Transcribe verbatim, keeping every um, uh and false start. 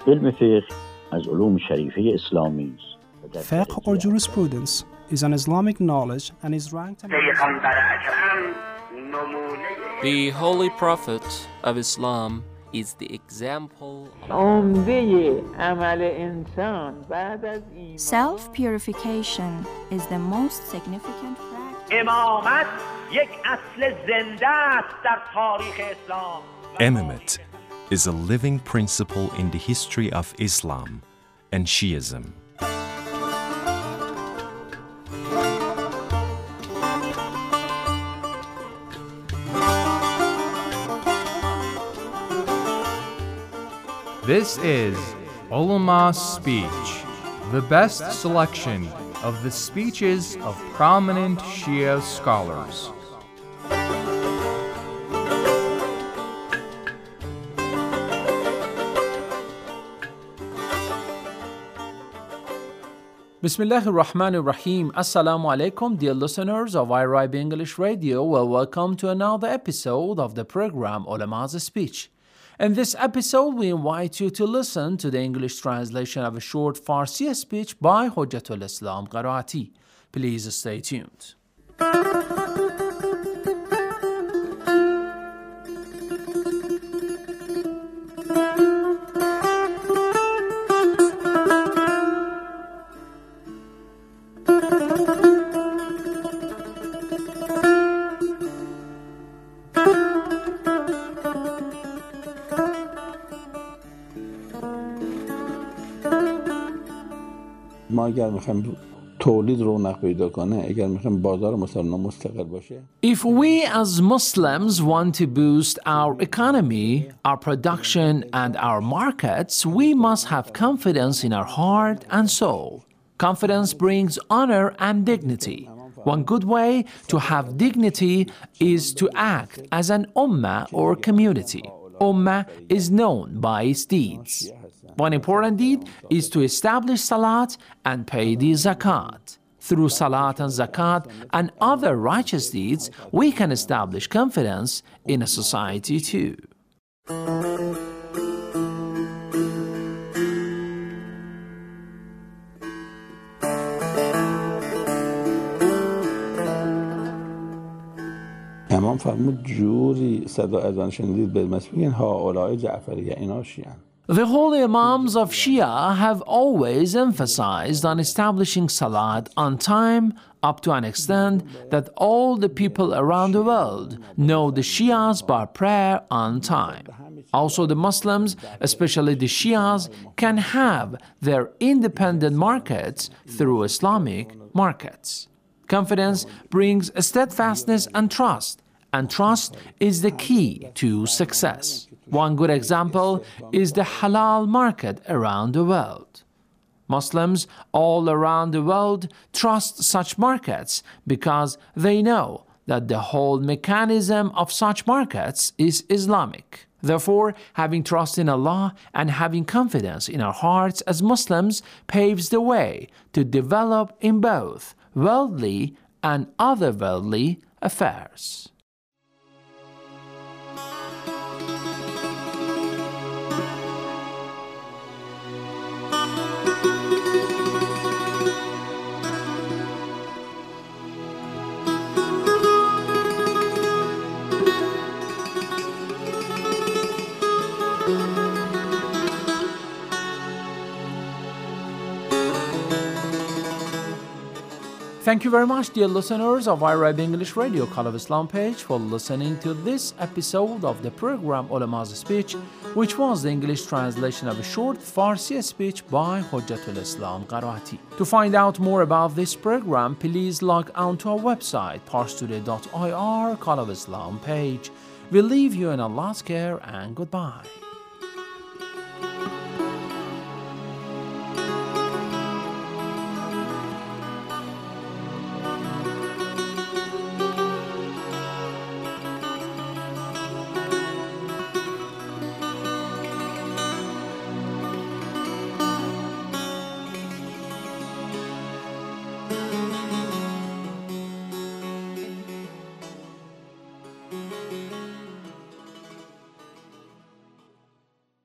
علم فقه از علوم شریفه اسلامی است. Fiqh or jurisprudence is an Islamic knowledge and is ranked among The Holy Prophet of Islam is the example. Self-purification is the most significant practice. امامت یک اصل زنده است در تاریخ اسلام. Imamate is a living principle in the history of Islam and Shiism. This is Ulama Speech, the best selection of the speeches of prominent Shia scholars. Bismillah ar-Rahman ar-Rahim. Assalamu alaikum, dear listeners of I R I B English Radio. Well, welcome to another episode of the program Ulama's Speech. In this episode, we invite you to listen to the English translation of a short Farsi speech by Hujjatul Islam Qaraati. Please stay tuned. ما اگر میخوایم تولید رونق پیدا کنه اگر میخوایم بازار مسلمان مستقل باشه If we as Muslims want to boost our economy, our production and our markets, we must have confidence in our heart and soul. Confidence brings honor and dignity. One good way to have dignity is to act as an ummah or community. Ummah is known by its deeds. One important deed is to establish salat and pay the zakat. Through salat and zakat and other righteous deeds, we can establish confidence in a society too. امام فرمود جوری صدا اذان شنیدید به مسیحیان هؤلاء جعفریه اینا شیعن. The holy Imams of Shia have always emphasized on establishing Salat on time up to an extent that all the people around the world know the Shias by prayer on time. Also, the Muslims, especially the Shias, can have their independent markets through Islamic markets. Confidence brings steadfastness and trust, and trust is the key to success. One good example is the halal market around the world. Muslims all around the world trust such markets because they know that the whole mechanism of such markets is Islamic. Therefore, having trust in Allah and having confidence in our hearts as Muslims paves the way to develop in both worldly and otherworldly affairs. Thank you very much, dear listeners of I R I B English Radio Call of Islam page, for listening to this episode of the program Ulama's Speech, which was the English translation of a short Farsi speech by Hujjatul Islam Qaraati. To find out more about this program, please log on to our website, parstoday dot I R, Call of Islam page. We leave you in Allah's care and goodbye. Thank you.